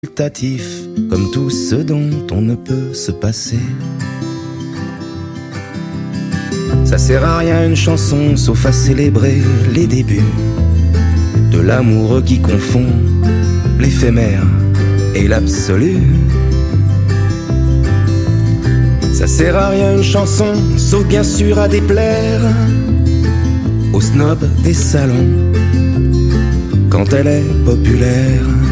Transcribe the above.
facultatif, comme tout ce dont on ne peut se passer. Ça sert à rien une chanson, sauf à célébrer les débuts de l'amoureux qui confond l'éphémère et l'absolu. Ça sert à rien une chanson, sauf bien sûr à déplaire aux snobs des salons quand elle est populaire.